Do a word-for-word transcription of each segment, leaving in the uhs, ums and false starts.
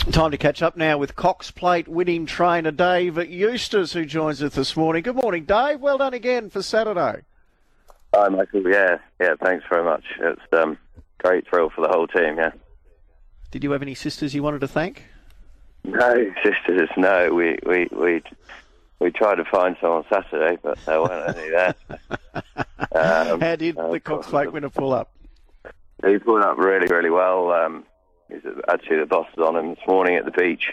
Time to catch up now with Cox Plate winning trainer Dave Eustace, who joins us this morning. Good morning, Dave. Well done again for Saturday. Hi, Michael. Yeah, yeah. Thanks very much. It's um, great thrill for the whole team. Yeah. Did you have any sisters you wanted to thank? No sisters. No. We we we we tried to find some on Saturday, but there weren't any there. Um, How did the Cox Plate winner pull up? He pulled up really, really well. Um, he's actually the boss was on him this morning at the beach.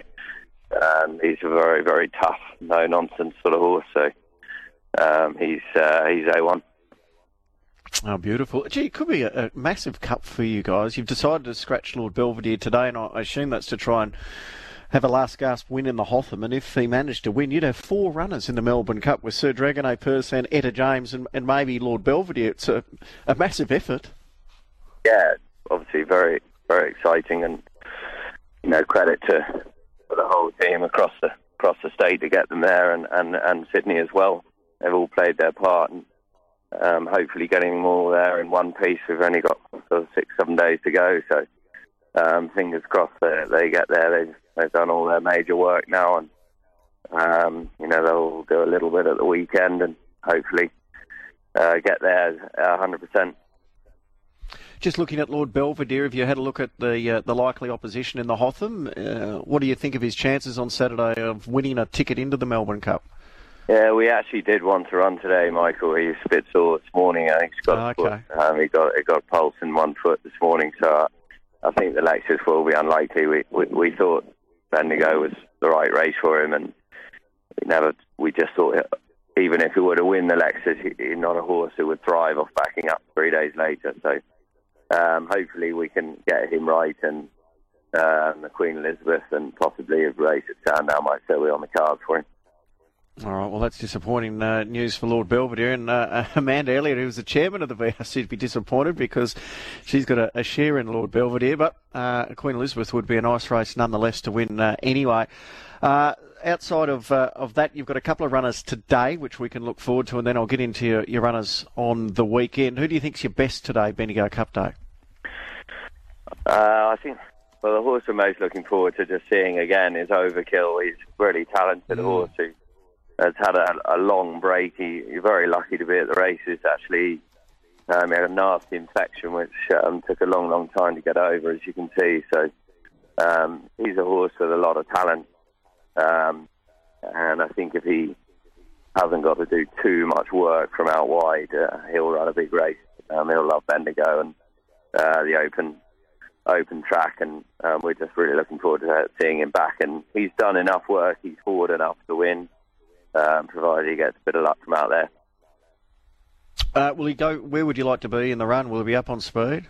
Um, he's a very, very tough, no nonsense sort of horse. So um, he's uh, he's A one. Oh, beautiful. Gee, it could be a, a massive cup for you guys. You've decided to scratch Lord Belvedere today, and I assume that's to try and have a last gasp win in the Hotham. And if he managed to win, you'd have four runners in the Melbourne Cup with Sir Dragonet Purse and Etta James and, and maybe Lord Belvedere. It's a, a massive effort. Yeah, obviously very, very exciting, and you know, credit to for the whole team across the across the state to get them there, and, and, and Sydney as well. They've all played their part, and um, hopefully getting them all there in one piece. We've only got sort of six, seven days to go, so um, fingers crossed that they get there. They've they've done all their major work now, and um, you know, they'll do a little bit at the weekend, and hopefully uh, get there a hundred percent. Just looking at Lord Belvedere, if you had a look at the uh, the likely opposition in the Hotham, uh, what do you think of his chances on Saturday of winning a ticket into the Melbourne Cup? Yeah, we actually did want to run today, Michael. He was a bit sore this morning. I think he's got oh, okay. um, he got he got a pulse in one foot this morning, so I, I think the Lexus will be unlikely. We we, we thought Bendigo was the right race for him, and we never. We just thought even if he were to win the Lexus, he, he's not a horse who would thrive off backing up three days later. So. Um, hopefully we can get him right, and um, the Queen Elizabeth and possibly a race at Sandown might still be on the cards for him. All right, well, that's disappointing uh, news for Lord Belvedere. And uh, Amanda Elliott, who was the chairman of the V R C, would be disappointed because she's got a, a share in Lord Belvedere. But uh, Queen Elizabeth would be a nice race nonetheless to win uh, anyway. Uh, outside of uh, of that, you've got a couple of runners today, which we can look forward to, and then I'll get into your, your runners on the weekend. Who do you think's your best today, Bendigo Cup Day? Uh, I think, well, the horse we're most looking forward to just seeing again is Overkill. He's a really talented mm. horse who has had a, a long break. He, he's very lucky to be at the races, actually. Um, he had a nasty infection, which um, took a long, long time to get over, as you can see. So um, he's a horse with a lot of talent. Um, and I think if he hasn't got to do too much work from out wide, uh, he'll run a big race. Um, he'll love Bendigo and uh, the open open track, and um, we're just really looking forward to seeing him back. And he's done enough work, he's forward enough to win, um, provided he gets a bit of luck from out there. Uh, will he go? Where would you like to be in the run? Will he be up on speed?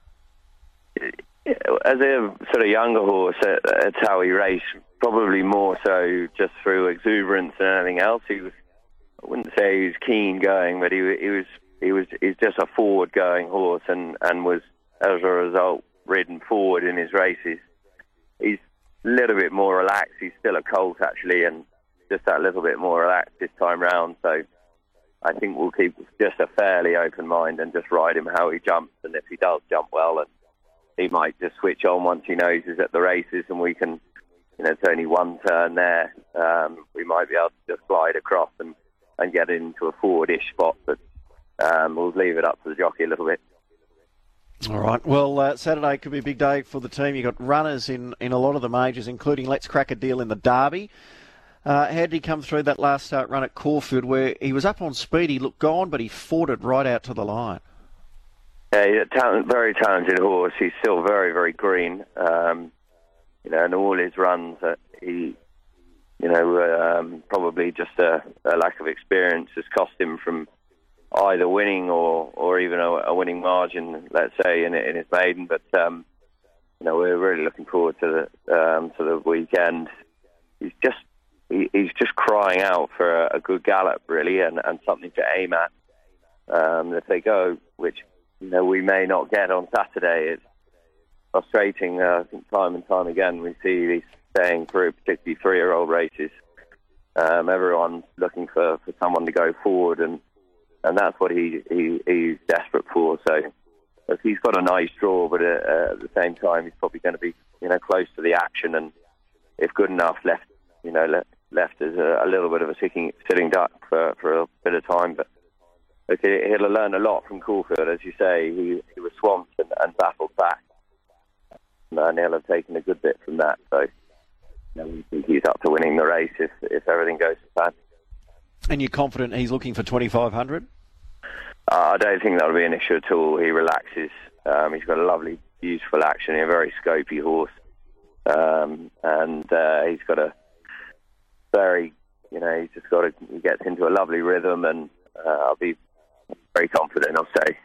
As a sort of younger horse, that's how he raced. Probably more so just through exuberance than anything else. He was, I wouldn't say he was keen going, but he, he was he was he's just a forward going horse, and, and was as a result ridden forward in his races. He's a little bit more relaxed. He's still a colt actually, and just that little bit more relaxed this time round. So I think we'll keep just a fairly open mind and just ride him how he jumps, and if he does jump well, and he might just switch on once he knows he's at the races, and we can. You know, it's only one turn there. Um, we might be able to just glide across and, and get into a forward-ish spot, but um, we'll leave it up to the jockey a little bit. All right. Well, uh, Saturday could be a big day for the team. You've got runners in, in a lot of the majors, including Let's Crack a Deal in the Derby. Uh, how did he come through that last start run at Caulfield, where he was up on speed, he looked gone, but he fought it right out to the line? Yeah, he's a talent, very talented horse. He's still very, very green. Um, You know, and all his runs, uh, he, you know, um, probably just a, a lack of experience has cost him from either winning or, or even a, a winning margin, let's say, in, in his maiden. But um, you know, we're really looking forward to the um, to the weekend. He's just he, he's just crying out for a, a good gallop, really, and, and something to aim at. Um, if they go, which you know we may not get on Saturday, it's frustrating. Uh, I think time and time again we see these staying through, particularly three-year-old races. Um, everyone's looking for, for someone to go forward, and, and that's what he, he he's desperate for. So if he's got a nice draw, but uh, at the same time he's probably going to be you know close to the action, and if good enough, left you know le- left as a, a little bit of a sitting sitting duck for, for a bit of time. But okay, he'll learn a lot from Caulfield, as you say. He he was swamped and, and battled back, and he'll have taken a good bit from that. So you know, we think he's up to winning the race if if everything goes to plan. And you're confident he's looking for twenty-five hundred? Uh, I don't think that'll be an issue at all. He relaxes. Um, he's got a lovely, beautiful action. A very scopy horse, um, and uh, he's got a very, you know, he's just got a, he gets into a lovely rhythm, and uh, I'll be very confident, I'll say.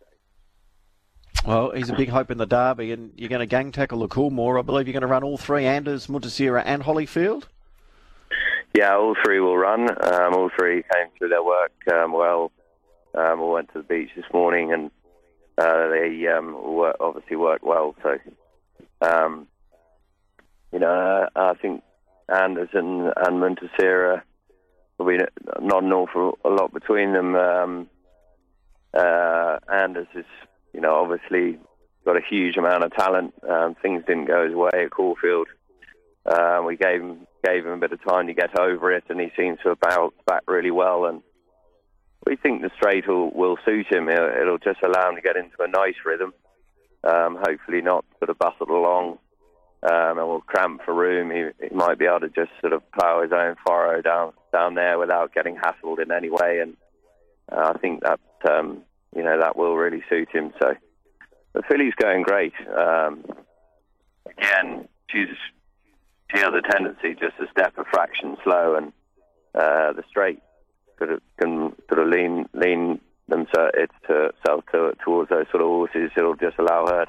Well, he's a big hope in the Derby, and you're going to gang tackle the Coolmore. I believe you're going to run all three, Anders, Muntasira and Holyfield? Yeah, all three will run. Um, all three came through their work um, well. Um, all went to the beach this morning, and uh, they um, work, obviously worked well. So, um, you know, I think Anders and, and Muntasira will be not an awful a lot between them. Um, uh, Anders is, you know, obviously got a huge amount of talent. Um, things didn't go his way at Caulfield. Uh, we gave him gave him a bit of time to get over it, and he seems to have bounced back really well. And we think the straight will, will suit him. It'll, it'll just allow him to get into a nice rhythm. Um, hopefully not sort of bustle along um, and will cramp for room. He, he might be able to just sort of plough his own furrow down down there without getting hassled in any way. And uh, I think that um, you know that will really suit him. So the filly's going great. Um, again, she's. She has a tendency just to step a fraction slow, and uh, the straight sort of can sort of lean lean themselves itself to, towards those sort of horses. It'll just allow her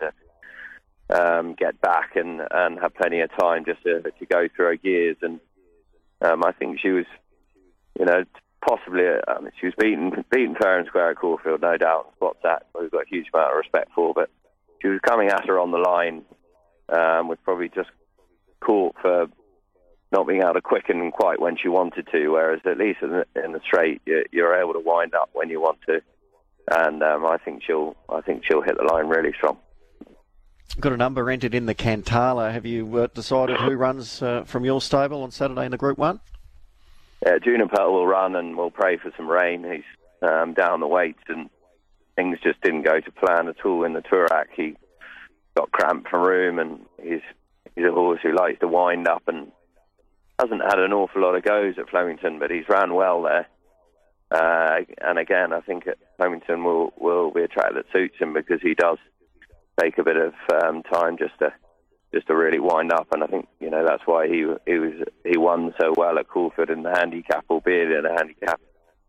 to um, get back and, and have plenty of time just to, to go through her gears. And um, I think she was, you know, possibly I mean, she was beaten beaten fair and square at Caulfield, no doubt. Spots that we've got a huge amount of respect for, but she was coming at her on the line um, with probably just caught for not being able to quicken quite when she wanted to, whereas at least in the, in the straight you're, you're able to wind up when you want to, and um, I think she'll I think she'll hit the line really strong. Got a number entered in the Cantala. Have you uh, decided who runs uh, from your stable on Saturday in the Group One? Yeah, Juniper will run, and we'll pray for some rain. He's um, down the weights, and things just didn't go to plan at all in the Toorak. He got cramped from room, and he's He's a horse who likes to wind up and hasn't had an awful lot of goes at Flemington, but he's ran well there. Uh, and again, I think at Flemington will will be a track that suits him because he does take a bit of um, time just to just to really wind up. And I think you know that's why he he was he won so well at Caulfield in the handicap, albeit in the handicap.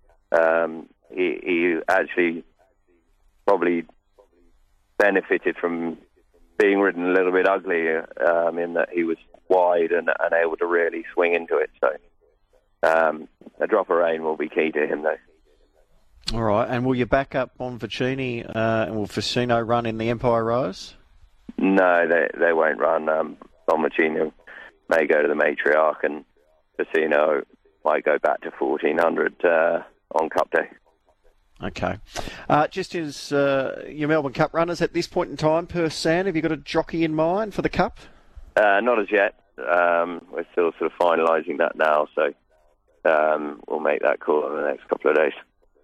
Um, he he actually probably benefited from being ridden a little bit ugly um, in that he was wide and, and able to really swing into it. So um, a drop of rain will be key to him, though. All right, and will you back up on Vicini uh, and will Vicino run in the Empire Rose? No, they they won't run. Um, Don Vicino may go to the Matriarch, and Vicino might go back to fourteen hundred uh, on Cup Day. Okay. Uh, just as uh, your Melbourne Cup runners at this point in time, per San, have you got a jockey in mind for the Cup? Uh, not as yet. Um, we're still sort of finalising that now, so um, we'll make that call in the next couple of days.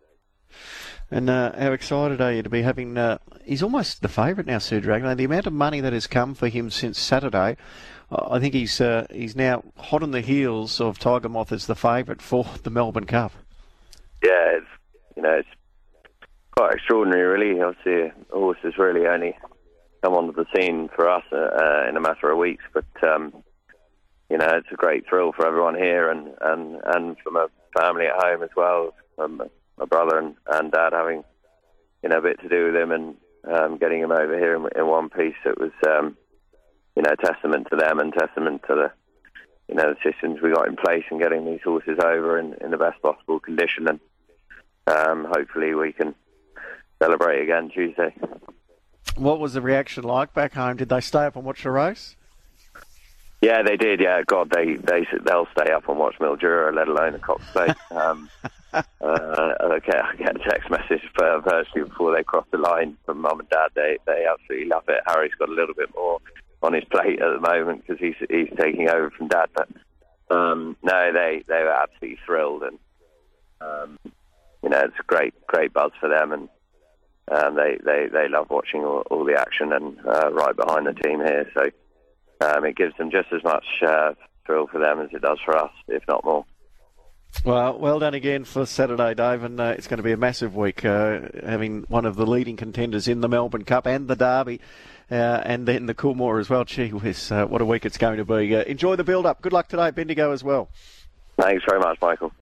And uh, how excited are you to be having... Uh, he's almost the favourite now, Sir Dragon. The amount of money that has come for him since Saturday, uh, I think he's uh, he's now hot on the heels of Tiger Moth as the favourite for the Melbourne Cup. Yeah, it's, you know, it's quite extraordinary, really. Obviously, a horse has really only come onto the scene for us uh, uh, in a matter of weeks, but um, you know, it's a great thrill for everyone here, and, and, and from a family at home as well. Um, my brother and, and dad having you know a bit to do with him, and um, getting him over here in, in one piece. It was um, you know testament to them and testament to the you know the systems we got in place and getting these horses over in, in the best possible condition, and um, hopefully we can celebrate again Tuesday. What was the reaction like back home? Did they stay up and watch the race? Yeah, they did. Yeah, God, they they they'll stay up and watch Mildura, let alone the Cox Plate. Um, uh, okay, I get a text message virtually before they cross the line from mum and dad. They they absolutely love it. Harry's got a little bit more on his plate at the moment because he's he's taking over from Dad. But um, no, they they were absolutely thrilled, and um, you know, it's a great great buzz for them, and um, they, they they love watching all, all the action and uh, right behind the team here. So um, it gives them just as much uh, thrill for them as it does for us, if not more. Well, well done again for Saturday, Dave, and uh, it's going to be a massive week, uh, having one of the leading contenders in the Melbourne Cup and the Derby, uh, and then the Coolmore as well. Gee whiz, uh, what a week it's going to be. Uh, enjoy the build-up. Good luck today, Bendigo, as well. Thanks very much, Michael.